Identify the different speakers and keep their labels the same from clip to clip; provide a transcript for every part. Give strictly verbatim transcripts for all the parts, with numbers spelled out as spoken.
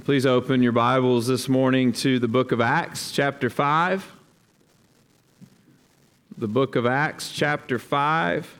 Speaker 1: Please open your Bibles this morning to the book of Acts, chapter five. The book of Acts, chapter five.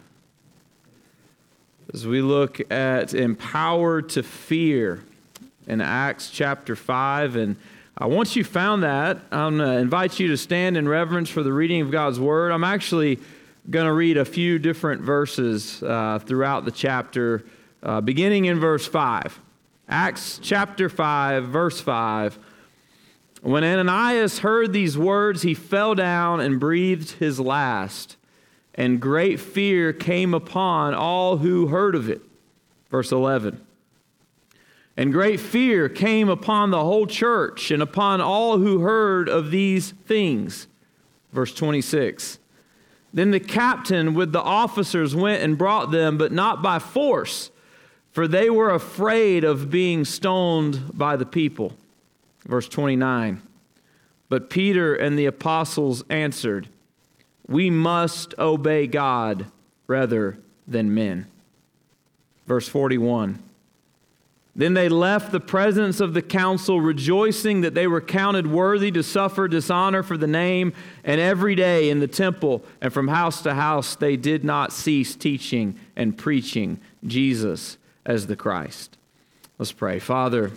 Speaker 1: As we look at empowered to fear in Acts chapter five. And I once you found that, I'm going to invite you to stand in reverence for the reading of God's Word. I'm actually going to read a few different verses uh, throughout the chapter, uh, beginning in verse five. Acts chapter five, verse five. When Ananias heard these words, he fell down and breathed his last, and great fear came upon all who heard of it. Verse eleven. And great fear came upon the whole church and upon all who heard of these things. Verse twenty-six. Then the captain with the officers went and brought them, but not by force, for they were afraid of being stoned by the people. Verse twenty-nine. But Peter and the apostles answered, we must obey God rather than men. Verse forty-one. Then they left the presence of the council, rejoicing that they were counted worthy to suffer dishonor for the name, and every day in the temple and from house to house they did not cease teaching and preaching Jesus as the Christ. Let's pray. Father,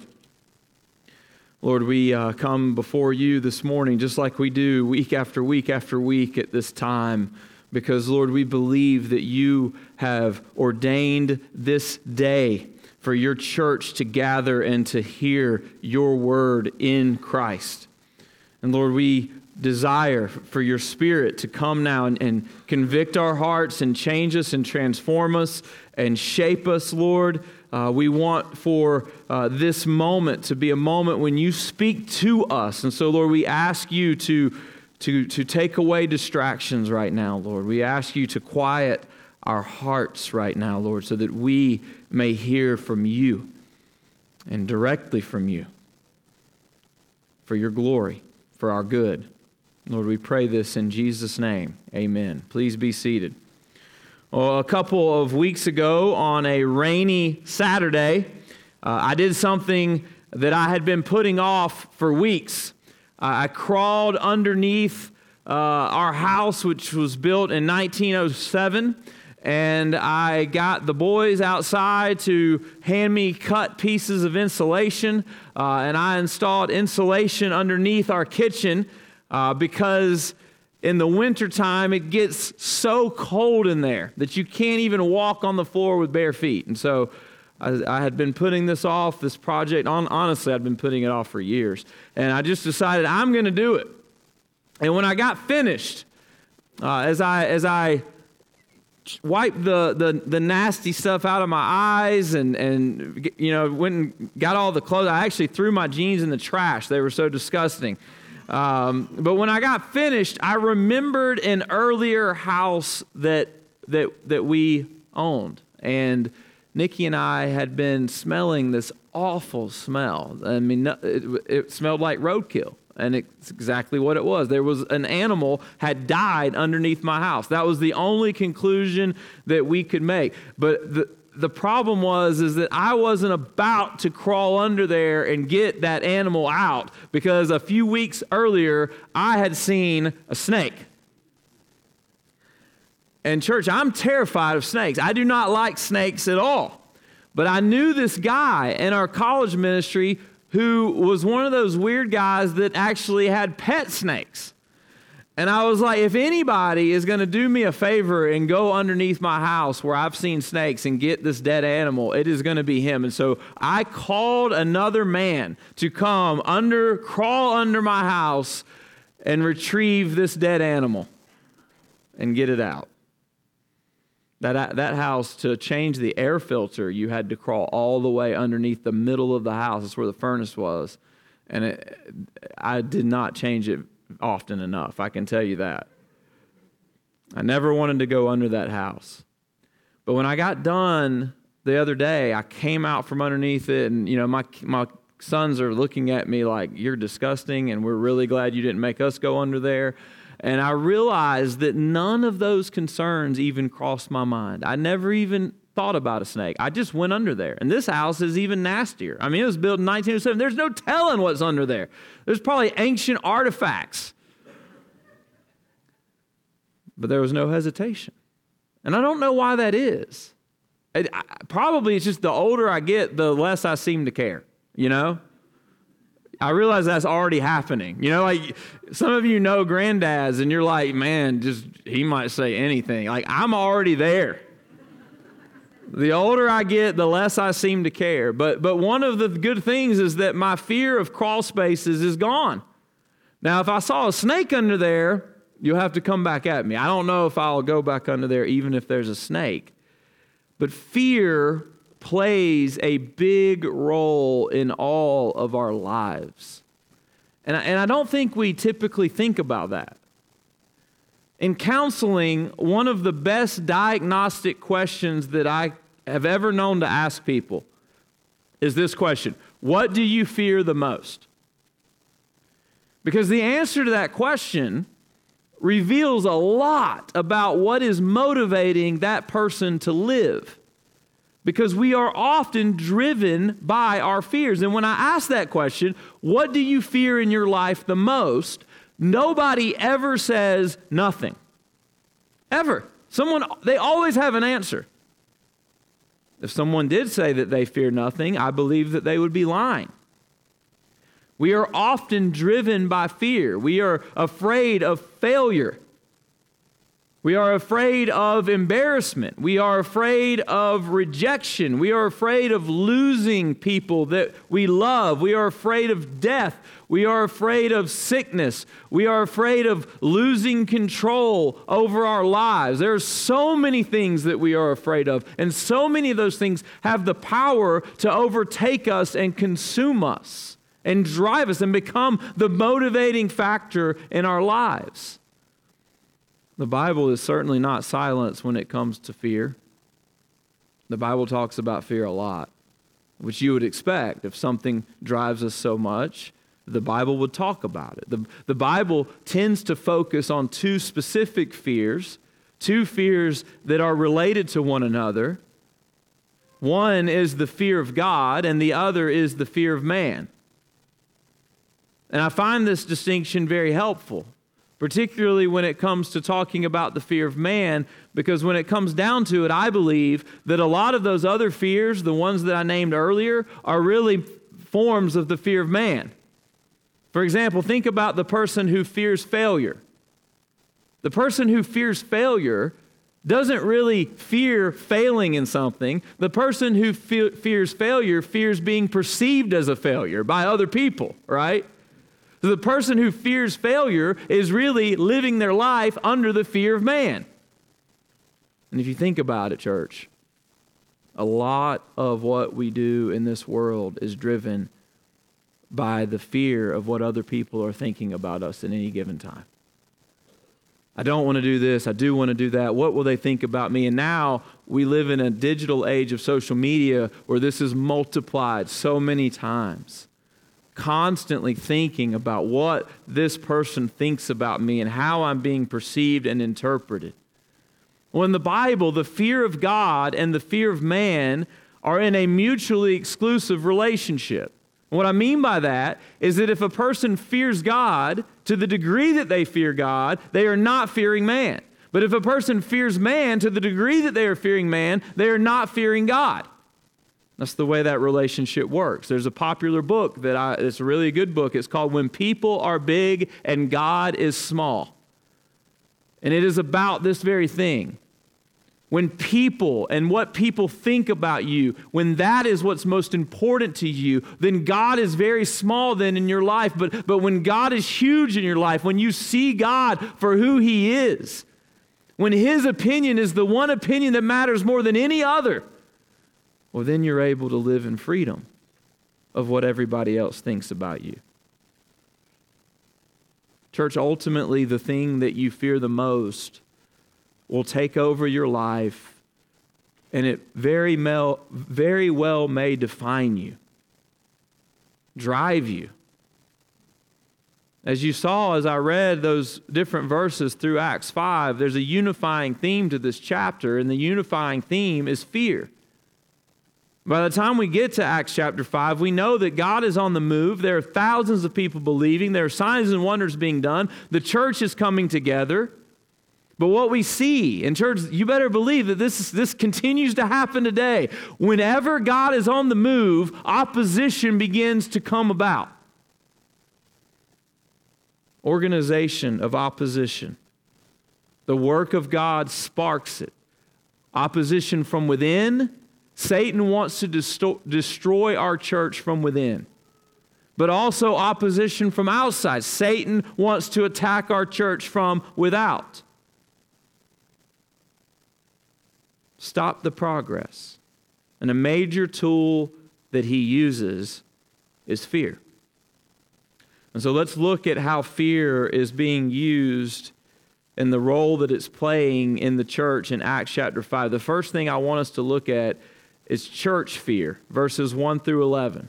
Speaker 1: Lord, we uh, come before you this morning just like we do week after week after week at this time, because, Lord, we believe that you have ordained this day for your church to gather and to hear your word in Christ. And Lord, we desire for your Spirit to come now and, and convict our hearts and change us and transform us and shape us, Lord. Uh, we want for uh, this moment to be a moment when you speak to us. And so, Lord, we ask you to, to, to take away distractions right now, Lord. We ask you to quiet our hearts right now, Lord, so that we may hear from you and directly from you for your glory, for our good. Lord, we pray this in Jesus' name. Amen. Please be seated. Well, a couple of weeks ago on a rainy Saturday, uh, I did something that I had been putting off for weeks. Uh, I crawled underneath uh, our house, which was built in nineteen oh seven, and I got the boys outside to hand me cut pieces of insulation, uh, and I installed insulation underneath our kitchen uh, because in the wintertime it gets so cold in there that you can't even walk on the floor with bare feet. And so I, I had been putting this off, this project, on, honestly I'd been putting it off for years, and I just decided I'm going to do it. And when I got finished, uh, as I as I wiped the, the, the nasty stuff out of my eyes and, and, you know, went and got all the clothes. I actually threw my jeans in the trash. They were so disgusting. Um, but when I got finished, I remembered an earlier house that, that, that we owned. And Nikki and I had been smelling this awful smell. I mean, it, it smelled like roadkill. And it's exactly what it was. There was an animal had died underneath my house. That was the only conclusion that we could make. But the the problem was is that I wasn't about to crawl under there and get that animal out, because a few weeks earlier I had seen a snake. And church, I'm terrified of snakes. I do not like snakes at all. But I knew this guy in our college ministry who was one of those weird guys that actually had pet snakes. And I was like, if anybody is going to do me a favor and go underneath my house where I've seen snakes and get this dead animal, it is going to be him. And so I called another man to come under, crawl under my house and retrieve this dead animal and get it out. That, that house, to change the air filter, you had to crawl all the way underneath the middle of the house. That's where the furnace was. And it, I did not change it often enough, I can tell you that. I never wanted to go under that house. But when I got done the other day, I came out from underneath it, and you know, my my sons are looking at me like, you're disgusting, and we're really glad you didn't make us go under there. And I realized that none of those concerns even crossed my mind. I never even thought about a snake. I just went under there. And this house is even nastier. I mean, it was built in nineteen oh seven. There's no telling what's under there. There's probably ancient artifacts. But there was no hesitation. And I don't know why that is. It, I, probably it's just the older I get, the less I seem to care, you know? I realize that's already happening. You know, like some of you know granddads and you're like, man, just he might say anything. Like I'm already there. The older I get, the less I seem to care. But but one of the good things is that my fear of crawl spaces is gone. Now, if I saw a snake under there, you'll have to come back at me. I don't know if I'll go back under there even if there's a snake. But fear plays a big role in all of our lives. And I, and I don't think we typically think about that. In counseling, one of the best diagnostic questions that I have ever known to ask people is this question: what do you fear the most? Because the answer to that question reveals a lot about what is motivating that person to live. Because we are often driven by our fears. And when I ask that question, what do you fear in your life the most? Nobody ever says nothing. Ever. Someone, they always have an answer. If someone did say that they fear nothing, I believe that they would be lying. We are often driven by fear. We are afraid of failure. We are afraid of embarrassment. We are afraid of rejection. We are afraid of losing people that we love. We are afraid of death. We are afraid of sickness. We are afraid of losing control over our lives. There are so many things that we are afraid of, and so many of those things have the power to overtake us and consume us and drive us and become the motivating factor in our lives. The Bible is certainly not silent when it comes to fear. The Bible talks about fear a lot, which you would expect. If something drives us so much, the Bible would talk about it. The, the Bible tends to focus on two specific fears, two fears that are related to one another. One is the fear of God, and the other is the fear of man. And I find this distinction very helpful, particularly when it comes to talking about the fear of man, because when it comes down to it, I believe that a lot of those other fears, the ones that I named earlier, are really forms of the fear of man. For example, think about the person who fears failure. The person who fears failure doesn't really fear failing in something. The person who fe- fears failure fears being perceived as a failure by other people, right? So the person who fears failure is really living their life under the fear of man. And if you think about it, church, a lot of what we do in this world is driven by the fear of what other people are thinking about us at any given time. I don't want to do this. I do want to do that. What will they think about me? And now we live in a digital age of social media where this is multiplied so many times. Constantly thinking about what this person thinks about me and how I'm being perceived and interpreted. Well, in the Bible, the fear of God and the fear of man are in a mutually exclusive relationship. What I mean by that is that if a person fears God to the degree that they fear God, they are not fearing man. But if a person fears man to the degree that they are fearing man, they are not fearing God. That's the way that relationship works. There's a popular book that I, it's a really good book. It's called When People Are Big and God is Small. And it is about this very thing. When people and what people think about you, when that is what's most important to you, then God is very small then in your life. But, but when God is huge in your life, when you see God for who He is, when His opinion is the one opinion that matters more than any other, well, then you're able to live in freedom of what everybody else thinks about you. Church, ultimately, the thing that you fear the most will take over your life, and it very, mel- very well may define you, drive you. As you saw as I read those different verses through Acts five, there's a unifying theme to this chapter, and the unifying theme is fear. By the time we get to Acts chapter five, we know that God is on the move. There are thousands of people believing. There are signs and wonders being done. The church is coming together. But what we see in church, you better believe that this, is, this continues to happen today. Whenever God is on the move, opposition begins to come about. Organization of opposition. The work of God sparks it. Opposition from within. Satan wants to desto- destroy our church from within. But also opposition from outside. Satan wants to attack our church from without. Stop the progress. And a major tool that he uses is fear. And so let's look at how fear is being used and the role that it's playing in the church in Acts chapter five. The first thing I want us to look at is church fear, verses one through eleven.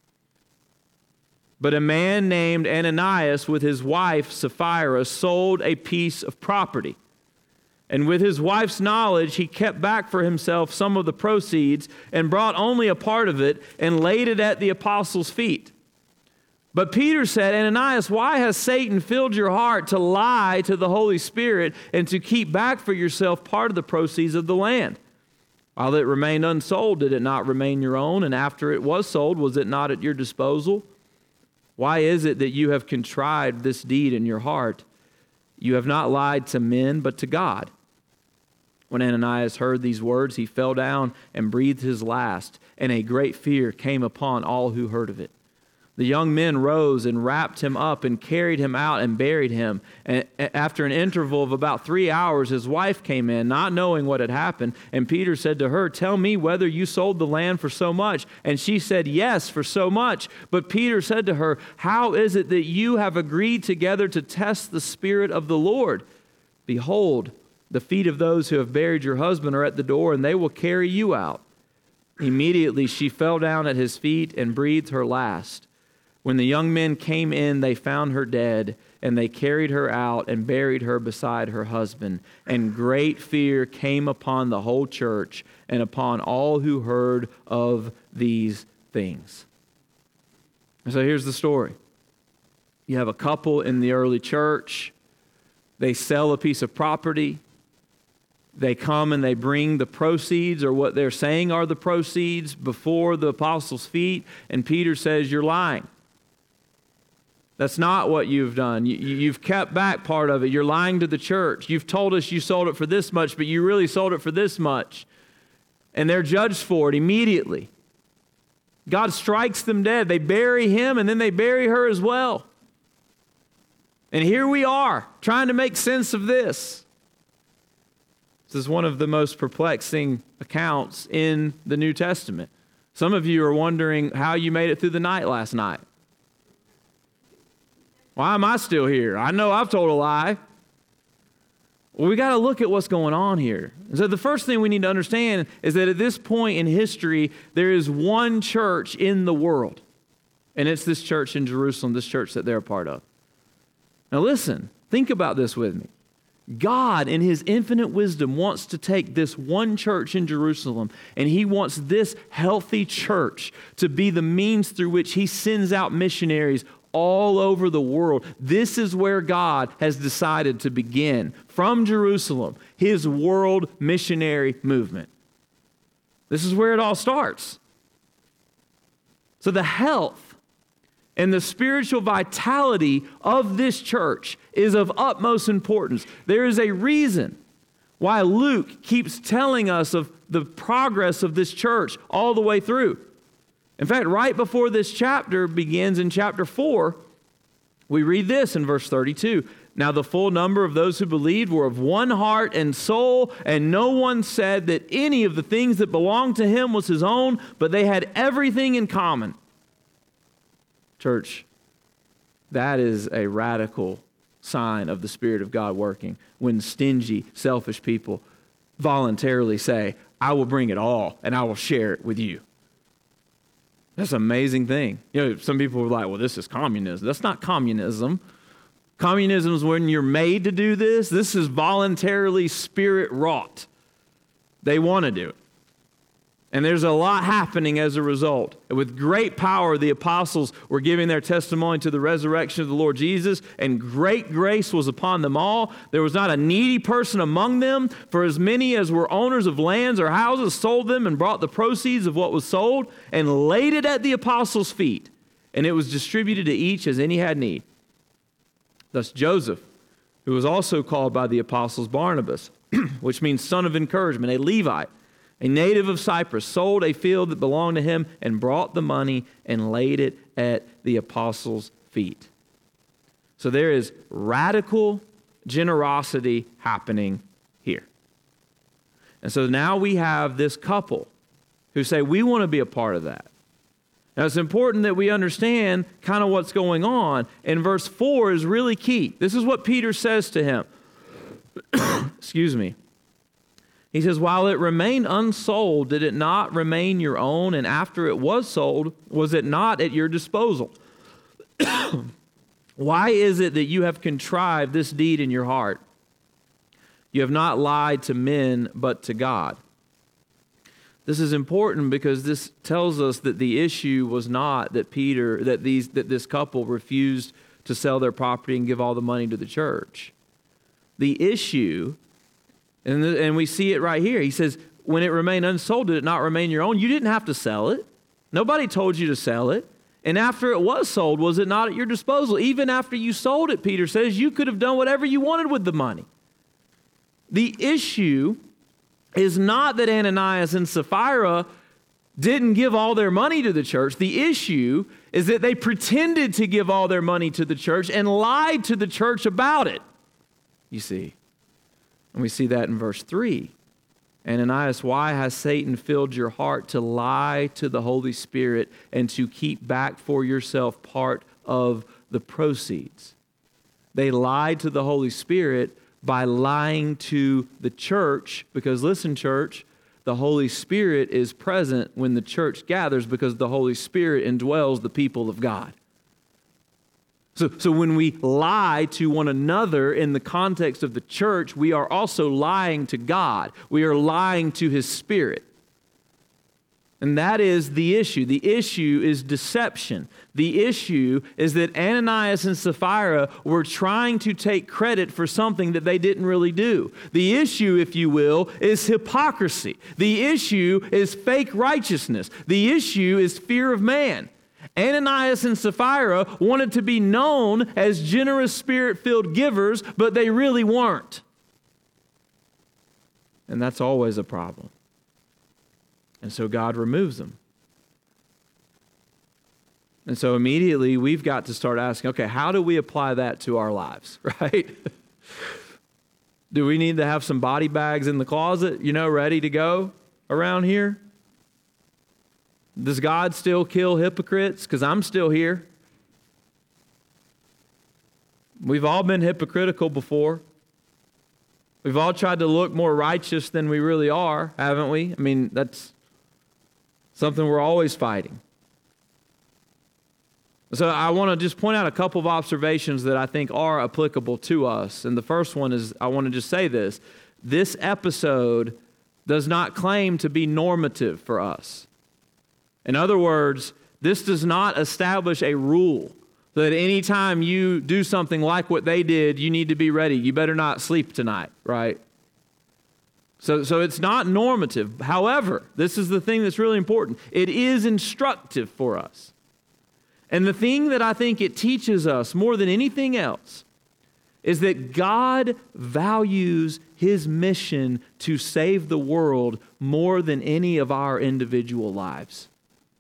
Speaker 1: But a man named Ananias with his wife Sapphira sold a piece of property. And with his wife's knowledge, he kept back for himself some of the proceeds and brought only a part of it and laid it at the apostles' feet. But Peter said, Ananias, why has Satan filled your heart to lie to the Holy Spirit and to keep back for yourself part of the proceeds of the land? While it remained unsold, did it not remain your own? And after it was sold, was it not at your disposal? Why is it that you have contrived this deed in your heart? You have not lied to men, but to God. When Ananias heard these words, he fell down and breathed his last, and a great fear came upon all who heard of it. The young men rose and wrapped him up and carried him out and buried him. And after an interval of about three hours, his wife came in, not knowing what had happened. And Peter said to her, tell me whether you sold the land for so much. And she said, yes, for so much. But Peter said to her, how is it that you have agreed together to test the Spirit of the Lord? Behold, the feet of those who have buried your husband are at the door, and they will carry you out. Immediately she fell down at his feet and breathed her last. When the young men came in, they found her dead, and they carried her out and buried her beside her husband. And great fear came upon the whole church and upon all who heard of these things. So here's the story. You have a couple in the early church. They sell a piece of property. They come and they bring the proceeds, or what they're saying are the proceeds, before the apostles' feet. And Peter says, you're lying. That's not what you've done. You, you've kept back part of it. You're lying to the church. You've told us you sold it for this much, but you really sold it for this much. And they're judged for it immediately. God strikes them dead. They bury him, and then they bury her as well. And here we are, trying to make sense of this. This is one of the most perplexing accounts in the New Testament. Some of you are wondering how you made it through the night last night. Why am I still here? I know I've told a lie. Well, we got to look at what's going on here. So the first thing we need to understand is that at this point in history, there is one church in the world. And it's this church in Jerusalem, this church that they're a part of. Now listen, think about this with me. God, in his infinite wisdom, wants to take this one church in Jerusalem, and he wants this healthy church to be the means through which he sends out missionaries all over the world. This is where God has decided to begin, from Jerusalem, his world missionary movement. This is where it all starts. So the health and the spiritual vitality of this church is of utmost importance. There is a reason why Luke keeps telling us of the progress of this church all the way through. In fact, right before this chapter begins in chapter four, we read this in verse thirty-two. Now the full number of those who believed were of one heart and soul, and no one said that any of the things that belonged to him was his own, but they had everything in common. Church, that is a radical sign of the Spirit of God working when stingy, selfish people voluntarily say, I will bring it all and I will share it with you. That's an amazing thing. You know, some people are like, well, this is communism. That's not communism. Communism is when you're made to do this. This is voluntarily spirit wrought. They want to do it. And there's a lot happening as a result. With great power, the apostles were giving their testimony to the resurrection of the Lord Jesus, and great grace was upon them all. There was not a needy person among them, for as many as were owners of lands or houses sold them and brought the proceeds of what was sold and laid it at the apostles' feet, and it was distributed to each as any had need. Thus Joseph, who was also called by the apostles Barnabas, which means son of encouragement, a Levite, a native of Cyprus, sold a field that belonged to him and brought the money and laid it at the apostles' feet. So there is radical generosity happening here. And so now we have this couple who say, we want to be a part of that. Now it's important that we understand kind of what's going on. And verse four is really key. This is what Peter says to him. Excuse me. He says, while it remained unsold, did it not remain your own? And after it was sold, was it not at your disposal? Why is it that you have contrived this deed in your heart? You have not lied to men, but to God. This is important because this tells us that the issue was not that Peter, that these, that this couple refused to sell their property and give all the money to the church. The issue, and, the, and we see it right here. He says, when it remained unsold, did it not remain your own? You didn't have to sell it. Nobody told you to sell it. And after it was sold, was it not at your disposal? Even after you sold it, Peter says, you could have done whatever you wanted with the money. The issue is not that Ananias and Sapphira didn't give all their money to the church. The issue is that they pretended to give all their money to the church and lied to the church about it, you see. And we see that in verse three. Ananias, why has Satan filled your heart to lie to the Holy Spirit and to keep back for yourself part of the proceeds? They lied to the Holy Spirit by lying to the church, because listen, church, the Holy Spirit is present when the church gathers because the Holy Spirit indwells the people of God. So, so when we lie to one another in the context of the church, we are also lying to God. We are lying to His Spirit. And that is the issue. The issue is deception. The issue is that Ananias and Sapphira were trying to take credit for something that they didn't really do. The issue, if you will, is hypocrisy. The issue is fake righteousness. The issue is fear of man. Ananias and Sapphira wanted to be known as generous, spirit-filled givers, but they really weren't. And that's always a problem. And so God removes them. And so immediately we've got to start asking, okay, how do we apply that to our lives, right? Do we need to have some body bags in the closet, you know, ready to go around here? Does God still kill hypocrites? Because I'm still here. We've all been hypocritical before. We've all tried to look more righteous than we really are, haven't we? I mean, that's something we're always fighting. So I want to just point out a couple of observations that I think are applicable to us. And the first one is, I want to just say this. This episode does not claim to be normative for us. In other words, this does not establish a rule that anytime you do something like what they did, you need to be ready. You better not sleep tonight, right? So, so it's not normative. However, this is the thing that's really important. It is instructive for us. And the thing that I think it teaches us more than anything else is that God values His mission to save the world more than any of our individual lives.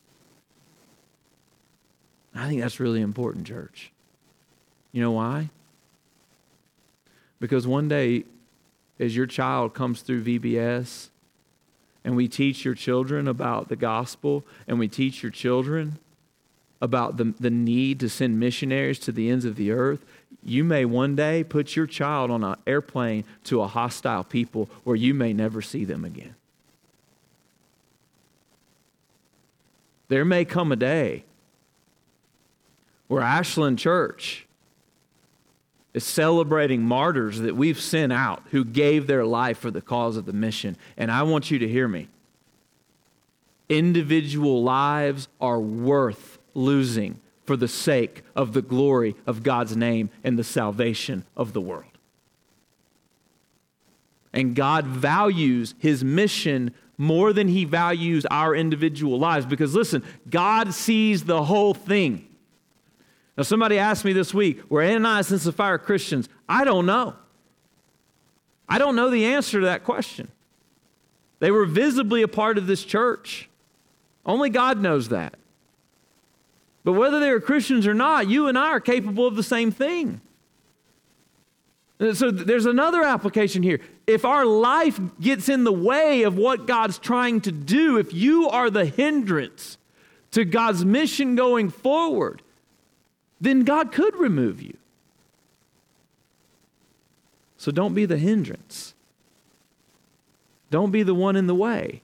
Speaker 1: I think that's really important, church. You know why? Because one day, as your child comes through V B S, and we teach your children about the gospel, and we teach your children about the, the need to send missionaries to the ends of the earth, you may one day put your child on an airplane to a hostile people where you may never see them again. There may come a day where Ashland Church is celebrating martyrs that we've sent out who gave their life for the cause of the mission. And I want you to hear me. Individual lives are worth losing for the sake of the glory of God's name and the salvation of the world. And God values his mission more than he values our individual lives. Because listen, God sees the whole thing. Now somebody asked me this week, were Ananias and Sapphira Christians? I don't know. I don't know the answer to that question. They were visibly a part of this church. Only God knows that. But whether they were Christians or not, you and I are capable of the same thing. So there's another application here. If our life gets in the way of what God's trying to do, if you are the hindrance to God's mission going forward, then God could remove you. So don't be the hindrance. Don't be the one in the way.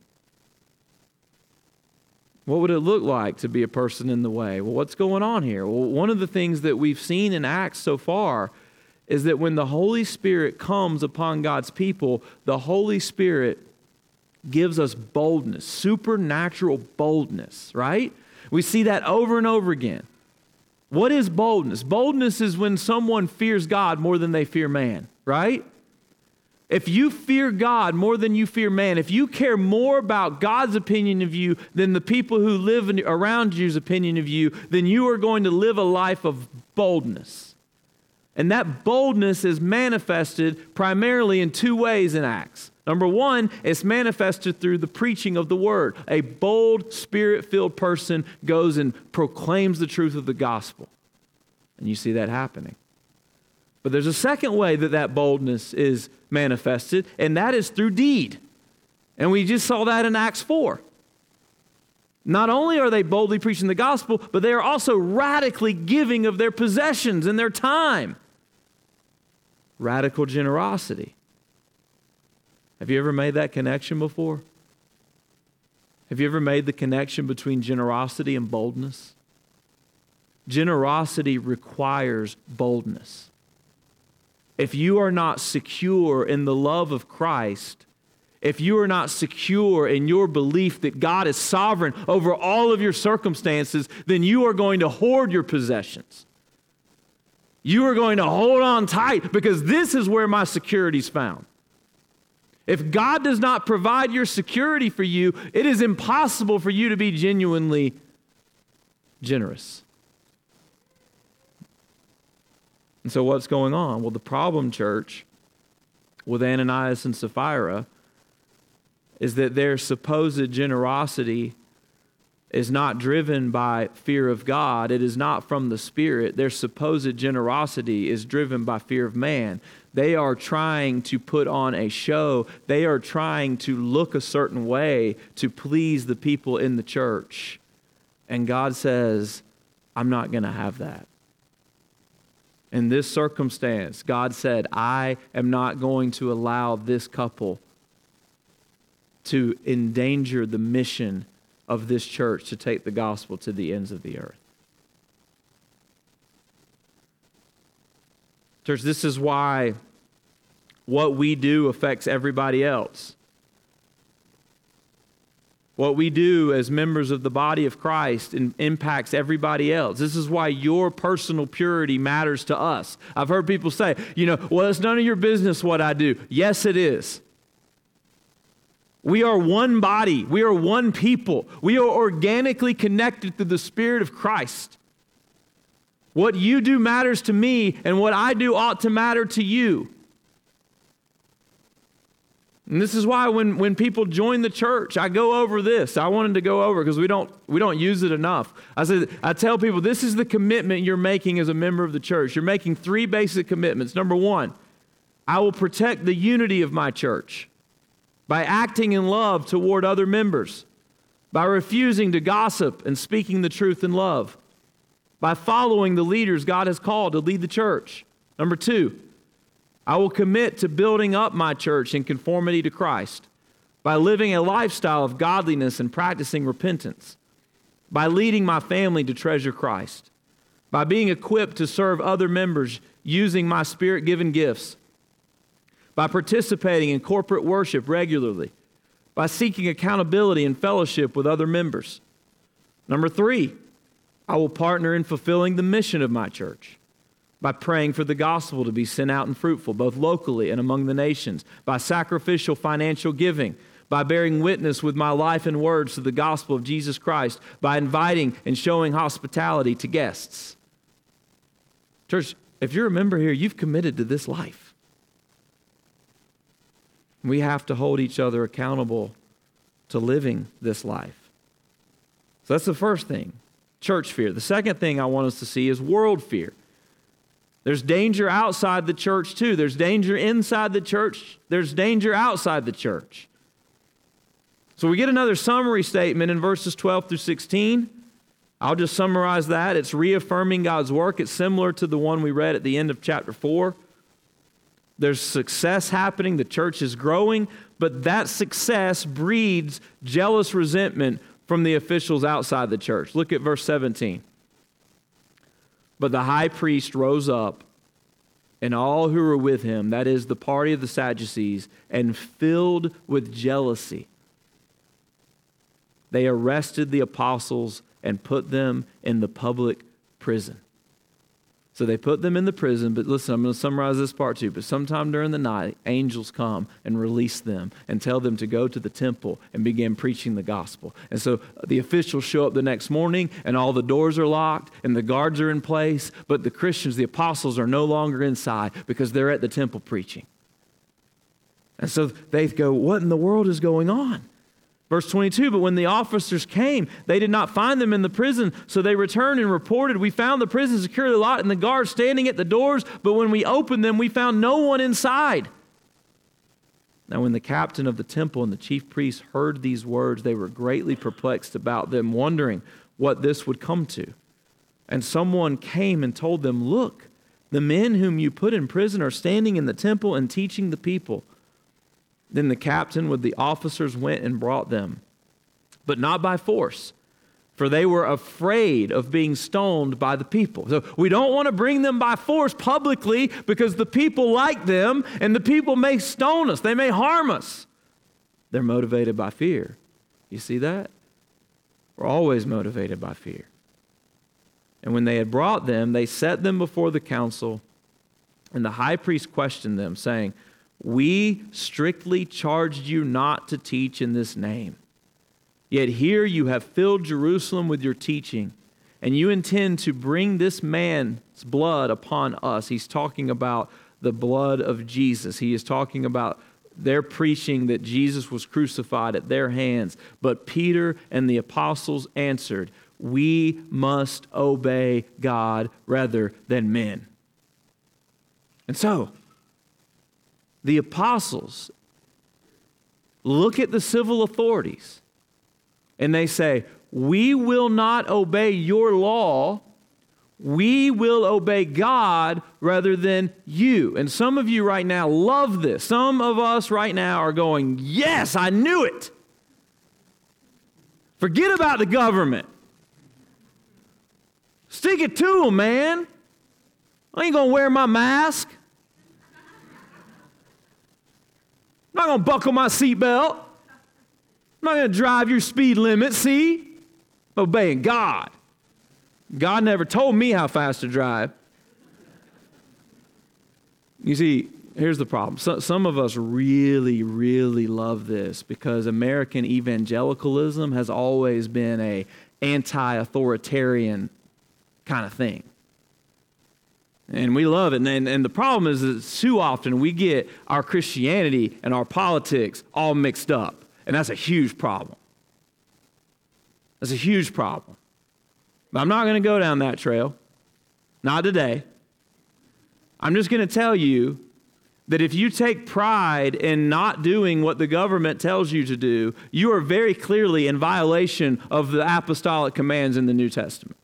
Speaker 1: What would it look like to be a person in the way? Well, what's going on here? Well, one of the things that we've seen in Acts so far is that when the Holy Spirit comes upon God's people, the Holy Spirit gives us boldness, supernatural boldness, right? We see that over and over again. What is boldness? Boldness is when someone fears God more than they fear man, right? If you fear God more than you fear man, if you care more about God's opinion of you than the people who live in, around you's opinion of you, then you are going to live a life of boldness. And that boldness is manifested primarily in two ways in Acts. Number one, it's manifested through the preaching of the word. A bold, spirit-filled person goes and proclaims the truth of the gospel. And you see that happening. But there's a second way that that boldness is manifested, and that is through deed. And we just saw that in Acts four. Not only are they boldly preaching the gospel, but they are also radically giving of their possessions and their time. Radical generosity. Have you ever made that connection before? Have you ever made the connection between generosity and boldness? Generosity requires boldness. If you are not secure in the love of Christ, if you are not secure in your belief that God is sovereign over all of your circumstances, then you are going to hoard your possessions. You are going to hold on tight because this is where my security is found. If God does not provide your security for you, it is impossible for you to be genuinely generous. And so what's going on? Well, the problem, church, with Ananias and Sapphira is that their supposed generosity is not driven by fear of God. It is not from the Spirit. Their supposed generosity is driven by fear of man. They are trying to put on a show. They are trying to look a certain way to please the people in the church. And God says, I'm not going to have that. In this circumstance, God said, I am not going to allow this couple to endanger the mission of this church to take the gospel to the ends of the earth. Church, this is why what we do affects everybody else. What we do as members of the body of Christ in, impacts everybody else. This is why your personal purity matters to us. I've heard people say, you know, well, it's none of your business what I do. Yes, it is. We are one body. We are one people. We are organically connected to the Spirit of Christ. What you do matters to me, and what I do ought to matter to you. And this is why when, when people join the church, I go over this. I wanted to go over because we don't we don't use it enough. I said I tell people this is the commitment you're making as a member of the church. You're making three basic commitments. Number one, I will protect the unity of my church by acting in love toward other members, by refusing to gossip and speaking the truth in love, by following the leaders God has called to lead the church. Number two, I will commit to building up my church in conformity to Christ by living a lifestyle of godliness and practicing repentance, by leading my family to treasure Christ, by being equipped to serve other members using my Spirit-given gifts, by participating in corporate worship regularly, by seeking accountability and fellowship with other members. Number three, I will partner in fulfilling the mission of my church by praying for the gospel to be sent out and fruitful, both locally and among the nations, by sacrificial financial giving, by bearing witness with my life and words to the gospel of Jesus Christ, by inviting and showing hospitality to guests. Church, if you're a member here, you've committed to this life. We have to hold each other accountable to living this life. So that's the first thing, church fear. The second thing I want us to see is world fear. There's danger outside the church too. There's danger inside the church. There's danger outside the church. So we get another summary statement in verses twelve through sixteen. I'll just summarize that. It's reaffirming God's work. It's similar to the one we read at the end of chapter four. There's success happening. The church is growing, but that success breeds jealous resentment from the officials outside the church. Look at verse seventeen. But the high priest rose up, and all who were with him, that is the party of the Sadducees, and filled with jealousy, they arrested the apostles and put them in the public prison. So they put them in the prison, but listen, I'm going to summarize this part too. But sometime during the night, angels come and release them and tell them to go to the temple and begin preaching the gospel. And so the officials show up the next morning and all the doors are locked and the guards are in place, but the Christians, the apostles, are no longer inside because they're at the temple preaching. And so they go, what in the world is going on? Verse twenty-two, but when the officers came, they did not find them in the prison. So they returned and reported, we found the prison securely locked and the guards standing at the doors. But when we opened them, we found no one inside. Now when the captain of the temple and the chief priests heard these words, they were greatly perplexed about them, wondering what this would come to. And someone came and told them, look, the men whom you put in prison are standing in the temple and teaching the people. Then the captain with the officers went and brought them, but not by force, for they were afraid of being stoned by the people. So we don't want to bring them by force publicly because the people like them and the people may stone us. They may harm us. They're motivated by fear. You see that? We're always motivated by fear. And when they had brought them, they set them before the council, and the high priest questioned them, saying, we strictly charged you not to teach in this name. Yet here you have filled Jerusalem with your teaching, and you intend to bring this man's blood upon us. He's talking about the blood of Jesus. He is talking about their preaching that Jesus was crucified at their hands. But Peter and the apostles answered, we must obey God rather than men. And so, the apostles look at the civil authorities and they say, we will not obey your law. We will obey God rather than you. And some of you right now love this. Some of us right now are going, yes, I knew it. Forget about the government. Stick it to them, man. I ain't going to wear my mask. I'm not going to buckle my seatbelt. I'm not going to drive your speed limit. See? Obeying God. God never told me how fast to drive. You see, here's the problem. So, some of us really, really love this because American evangelicalism has always been a anti-authoritarian kind of thing. And we love it. And, and, and the problem is that too often we get our Christianity and our politics all mixed up. And that's a huge problem. That's a huge problem. But I'm not going to go down that trail. Not today. I'm just going to tell you that if you take pride in not doing what the government tells you to do, you are very clearly in violation of the apostolic commands in the New Testament.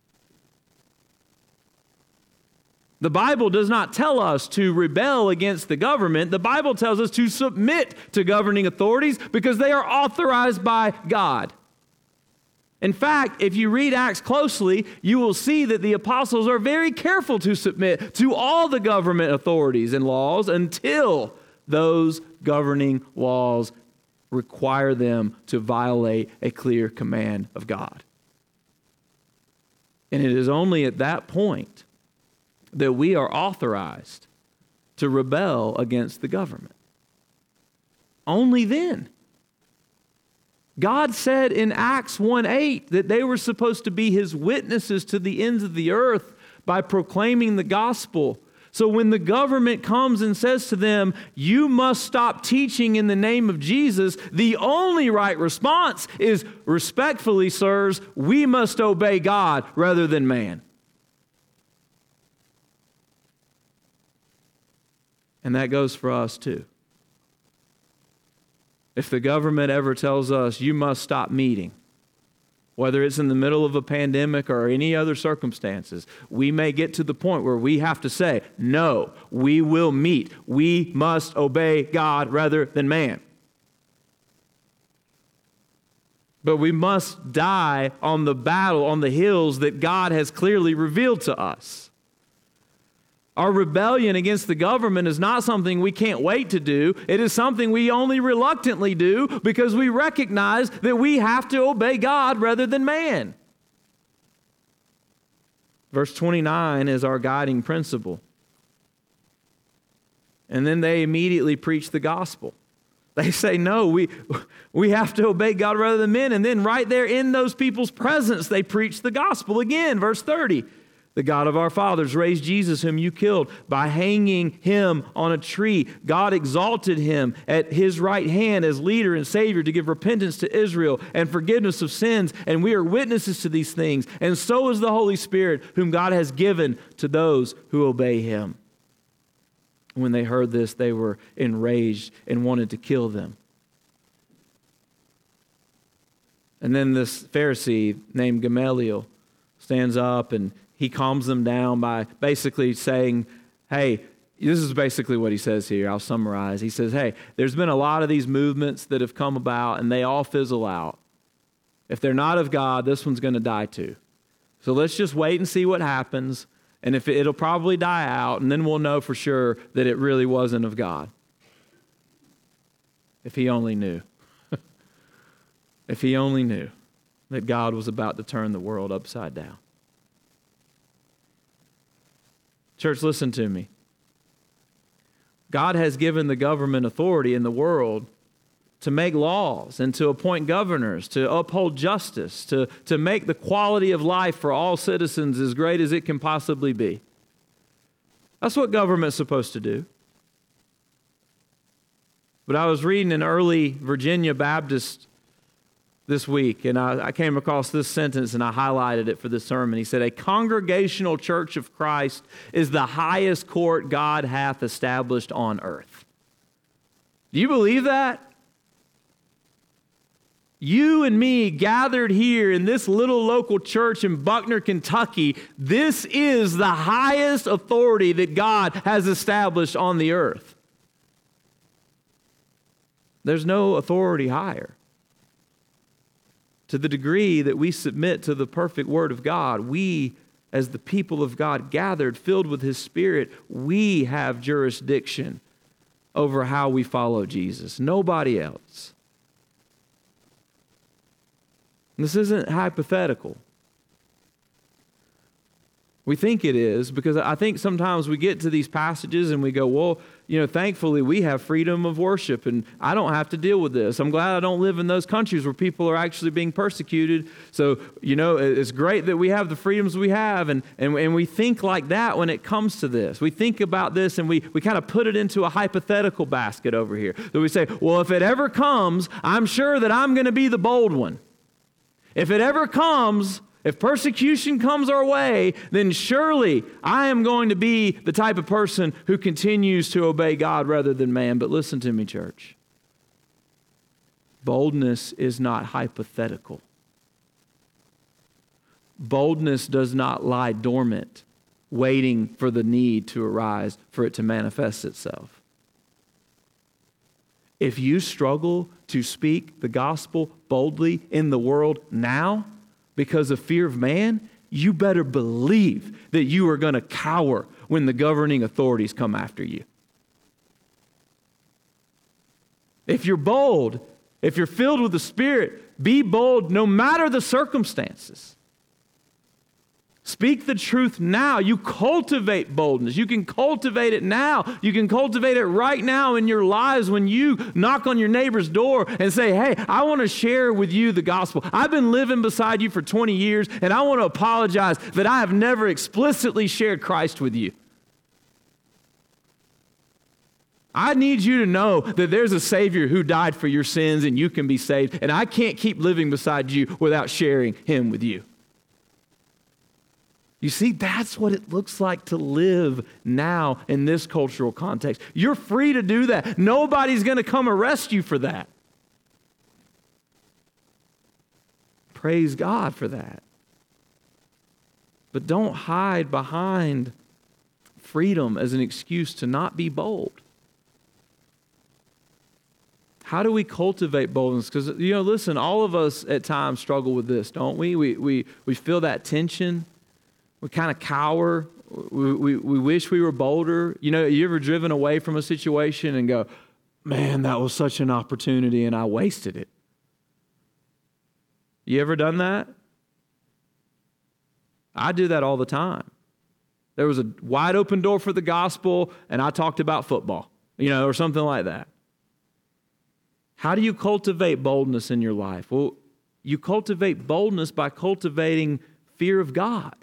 Speaker 1: The Bible does not tell us to rebel against the government. The Bible tells us to submit to governing authorities because they are authorized by God. In fact, if you read Acts closely, you will see that the apostles are very careful to submit to all the government authorities and laws until those governing laws require them to violate a clear command of God. And it is only at that point that we are authorized to rebel against the government. Only then. God said in Acts one eight that they were supposed to be his witnesses to the ends of the earth by proclaiming the gospel. So when the government comes and says to them, you must stop teaching in the name of Jesus, the only right response is, respectfully, sirs, we must obey God rather than man. And that goes for us too. If the government ever tells us you must stop meeting, whether it's in the middle of a pandemic or any other circumstances, we may get to the point where we have to say, no, we will meet. We must obey God rather than man. But we must die on the battle, on the hills that God has clearly revealed to us. Our rebellion against the government is not something we can't wait to do. It is something we only reluctantly do because we recognize that we have to obey God rather than man. Verse twenty-nine is our guiding principle. And then they immediately preach the gospel. They say, no, we, we have to obey God rather than men. And then right there in those people's presence, they preach the gospel again. Verse thirty. The God of our fathers raised Jesus, whom you killed, by hanging him on a tree. God exalted him at his right hand as leader and Savior to give repentance to Israel and forgiveness of sins. And we are witnesses to these things. And so is the Holy Spirit, whom God has given to those who obey him. When they heard this, they were enraged and wanted to kill them. And then this Pharisee named Gamaliel stands up and he calms them down by basically saying, hey, this is basically what he says here. I'll summarize. He says, hey, there's been a lot of these movements that have come about and they all fizzle out. If they're not of God, this one's going to die too. So let's just wait and see what happens. And if it, it'll probably die out, and then we'll know for sure that it really wasn't of God. If he only knew. If he only knew that God was about to turn the world upside down. Church, listen to me. God has given the government authority in the world to make laws and to appoint governors, to uphold justice, to, to make the quality of life for all citizens as great as it can possibly be. That's what government's supposed to do. But I was reading an early Virginia Baptist this week, and I, I came across this sentence and I highlighted it for this sermon. He said, a congregational church of Christ is the highest court God hath established on earth. Do you believe that? You and me gathered here in this little local church in Buckner, Kentucky, this is the highest authority that God has established on the earth. There's no authority higher. To the degree that we submit to the perfect Word of God, we, as the people of God gathered, filled with His Spirit, we have jurisdiction over how we follow Jesus. Nobody else. This isn't hypothetical. We think it is because I think sometimes we get to these passages and we go, well, you know, thankfully we have freedom of worship and I don't have to deal with this. I'm glad I don't live in those countries where people are actually being persecuted. So, you know, it's great that we have the freedoms we have and, and, and we think like that when it comes to this. We think about this and we, we kind of put it into a hypothetical basket over here. So we say, well, if it ever comes, I'm sure that I'm going to be the bold one. If it ever comes, if persecution comes our way, then surely I am going to be the type of person who continues to obey God rather than man. But listen to me, church. Boldness is not hypothetical. Boldness does not lie dormant, waiting for the need to arise for it to manifest itself. If you struggle to speak the gospel boldly in the world now, because of fear of man, you better believe that you are going to cower when the governing authorities come after you. If you're bold, if you're filled with the Spirit, be bold no matter the circumstances. Speak the truth now. You cultivate boldness. You can cultivate it now. You can cultivate it right now in your lives when you knock on your neighbor's door and say, hey, I want to share with you the gospel. I've been living beside you for twenty years, and I want to apologize that I have never explicitly shared Christ with you. I need you to know that there's a Savior who died for your sins and you can be saved, and I can't keep living beside you without sharing Him with you. You see, that's what it looks like to live now in this cultural context. You're free to do that. Nobody's going to come arrest you for that. Praise God for that. But don't hide behind freedom as an excuse to not be bold. How do we cultivate boldness? Because, you know, listen, all of us at times struggle with this, don't we? We, we, we feel that tension. We kind of cower. We, we, we wish we were bolder. You know, you ever driven away from a situation and go, man, that was such an opportunity and I wasted it. You ever done that? I do that all the time. There was a wide open door for the gospel and I talked about football, you know, or something like that. How do you cultivate boldness in your life? Well, you cultivate boldness by cultivating fear of God.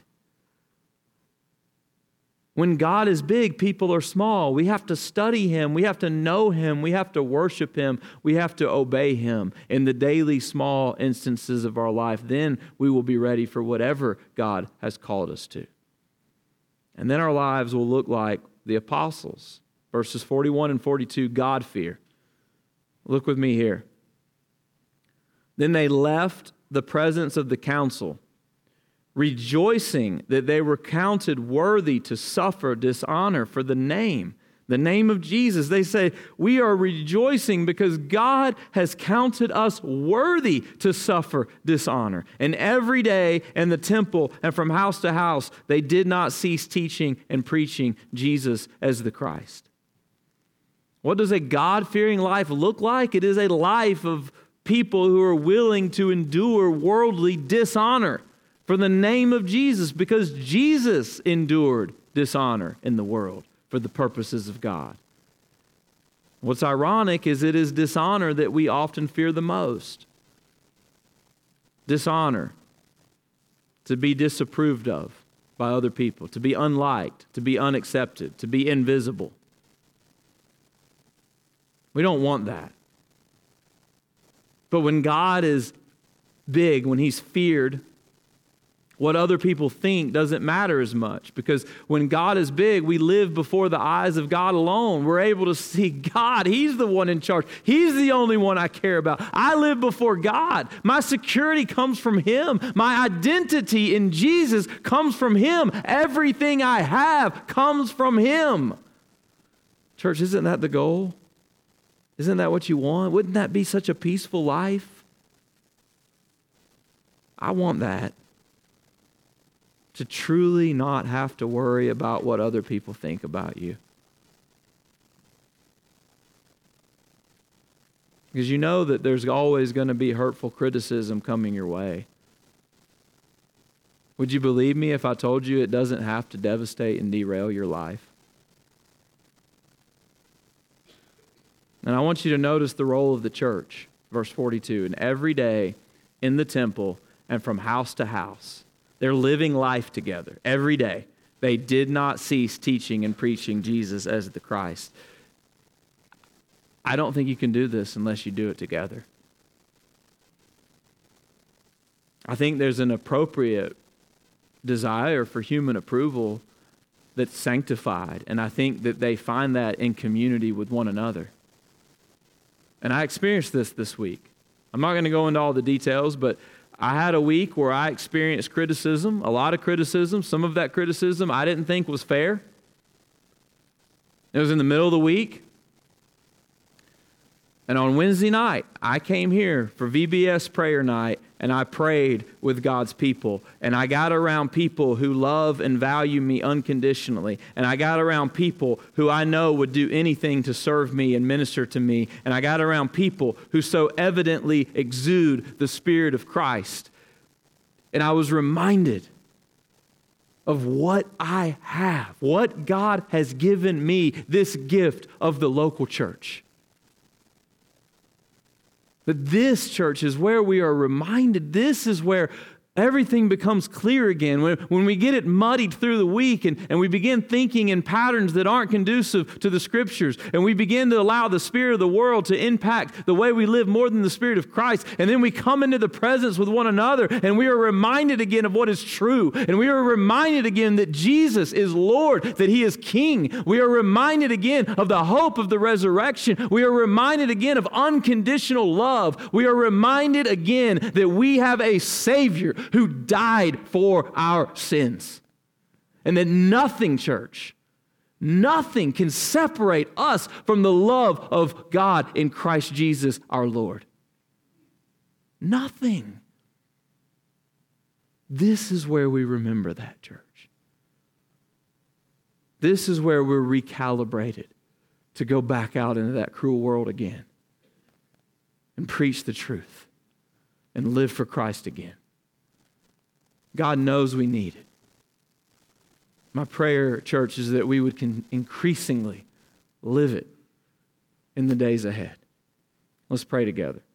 Speaker 1: When God is big, people are small. We have to study Him. We have to know Him. We have to worship Him. We have to obey Him in the daily small instances of our life. Then we will be ready for whatever God has called us to. And then our lives will look like the apostles. Verses forty-one and forty-two, God fear. Look with me here. Then they left the presence of the council, rejoicing that they were counted worthy to suffer dishonor for the name, the name of Jesus. They say, we are rejoicing because God has counted us worthy to suffer dishonor. And every day in the temple and from house to house, they did not cease teaching and preaching Jesus as the Christ. What does a God-fearing life look like? It is a life of people who are willing to endure worldly dishonor for the name of Jesus, because Jesus endured dishonor in the world for the purposes of God. What's ironic is it is dishonor that we often fear the most. Dishonor, to be disapproved of by other people, to be unliked, to be unaccepted, to be invisible. We don't want that. But when God is big, when He's feared, what other people think doesn't matter as much, because when God is big, we live before the eyes of God alone. We're able to see God. He's the one in charge. He's the only one I care about. I live before God. My security comes from Him. My identity in Jesus comes from Him. Everything I have comes from Him. Church, isn't that the goal? Isn't that what you want? Wouldn't that be such a peaceful life? I want that. To truly not have to worry about what other people think about you. Because you know that there's always going to be hurtful criticism coming your way. Would you believe me if I told you it doesn't have to devastate and derail your life? And I want you to notice the role of the church, verse forty-two. And every day in the temple and from house to house, they're living life together every day. They did not cease teaching and preaching Jesus as the Christ. I don't think you can do this unless you do it together. I think there's an appropriate desire for human approval that's sanctified, and I think that they find that in community with one another. And I experienced this this week. I'm not going to go into all the details, but I had a week where I experienced criticism, a lot of criticism. Some of that criticism I didn't think was fair. It was in the middle of the week. And on Wednesday night, I came here for V B S prayer night, and I prayed with God's people. And I got around people who love and value me unconditionally. And I got around people who I know would do anything to serve me and minister to me. And I got around people who so evidently exude the Spirit of Christ. And I was reminded of what I have, what God has given me, this gift of the local church. That this church is where we are reminded, this is where everything becomes clear again. When, when we get it muddied through the week and, and we begin thinking in patterns that aren't conducive to the Scriptures, and we begin to allow the spirit of the world to impact the way we live more than the Spirit of Christ, and then we come into the presence with one another and we are reminded again of what is true, and we are reminded again that Jesus is Lord, that He is King. We are reminded again of the hope of the resurrection. We are reminded again of unconditional love. We are reminded again that we have a Savior who died for our sins. And that nothing, church, nothing can separate us from the love of God in Christ Jesus our Lord. Nothing. This is where we remember that, church. This is where we're recalibrated to go back out into that cruel world again and preach the truth and live for Christ again. God knows we need it. My prayer, church, is that we would con- increasingly live it in the days ahead. Let's pray together.